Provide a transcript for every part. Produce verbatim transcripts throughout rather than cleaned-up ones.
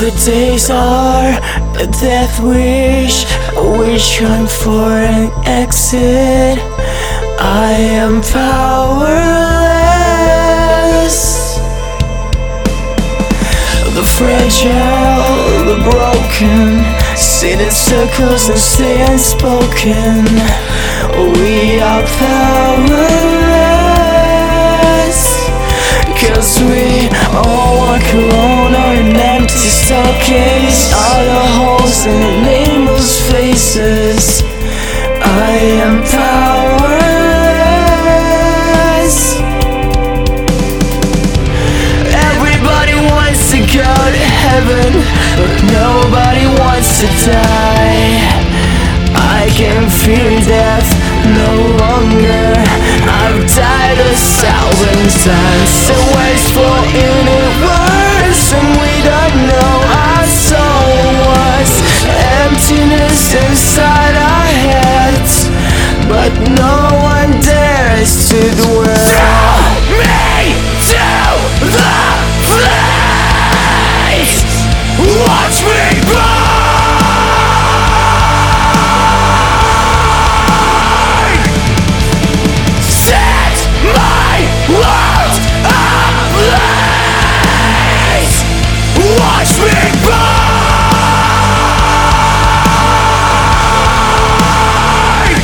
the days are a death wish, a wish hunt for an exit. I am powerless. The fragile, the broken, sit in circles and stay unspoken. We are powerless, 'cause we all walk alone on an empty staircase. All the holes in the nameless faces. I am powerless. Everybody wants to go to heaven, but nobody wants to die. I can fear death no longer. I've died a thousand times. The wasteful universe, and we don't know our soul was emptiness inside our heads, but no one dares to dwell. Throw me to the flames. Watch me burn. Watch me burn!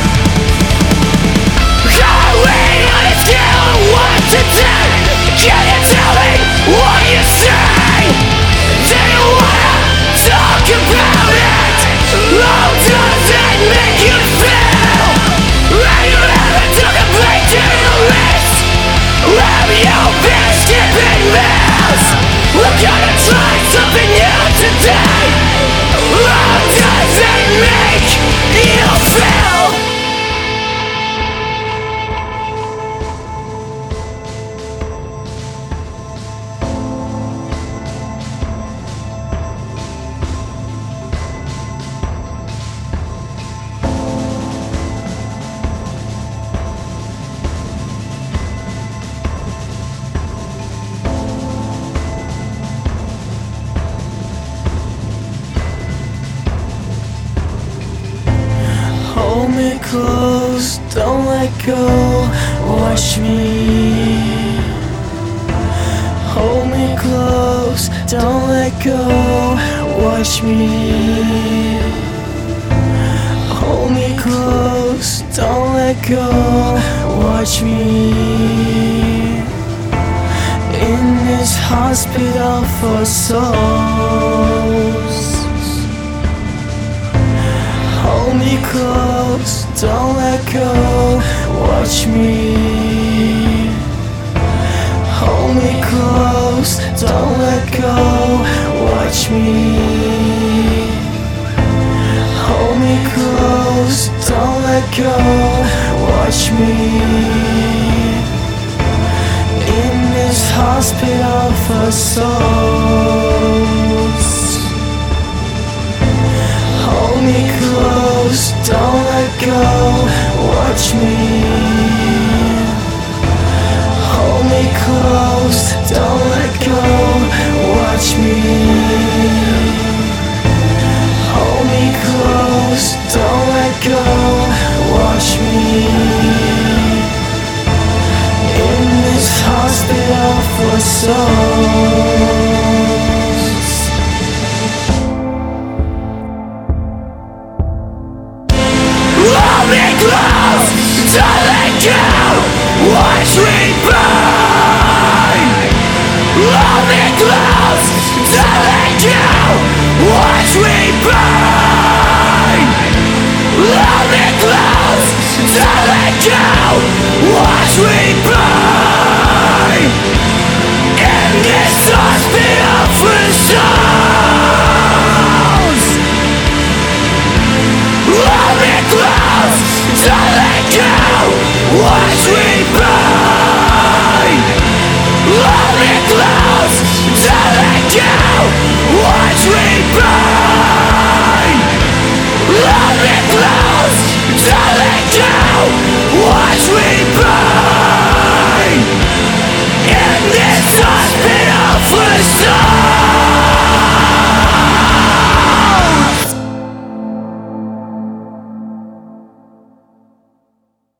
Going on a scale of one to ten. Can you tell me what you say? Do you wanna talk about it? How does it make you feel? Have you ever took a break to your list? Have you been skipping meals? We're gonna try something new today. How does it make you feel? Hold me close, don't let go, watch me. Hold me close, don't let go, watch me. Hold me close, don't let go, watch me. In this hospital for souls. Hold me close, don't let go, watch me. Hold me close, don't let go, watch me. Hold me close, don't let go, watch me. In this hospital for souls. Hold me close, don't let go, watch me. Hold me close, don't let go, watch me. Hold me close, don't let go, watch me. In this hospital for souls. Hold me close, don't let go, watch me burn. Hold me close, don't let go, watch me burn. Hold me close, don't let go, watch me burn. In this hospital for souls. Hold me close, don't let go, watch me burn. Hold me close, don't let go, watch me burn. Hold me close, don't let go,